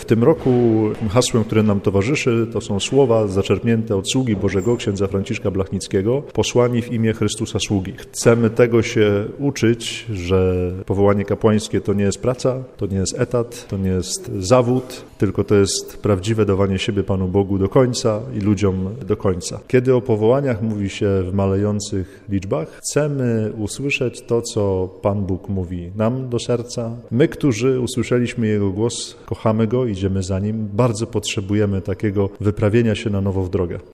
tym roku hasłem, które nam towarzyszy, to są słowa zaczerpnięte od sługi Bożego, księdza Franciszka Blachnickiego, posłani w imię Chrystusa sługi. Chcemy tego się uczyć, że powołanie kapłańskie to nie jest praca, to nie jest etat, to nie jest zawód, tylko to jest prawdziwe dawanie siebie Panu Bogu do końca i ludziom do końca. Kiedy o powołaniach mówi się w malejących liczbach, chcemy usłyszeć to, co Pan Bóg mówi nam do serca. My, którzy usłyszeliśmy Jego głos, kochamy Go, idziemy za Nim, bardzo potrzebujemy takiego wyprawienia się na nowo w drogę.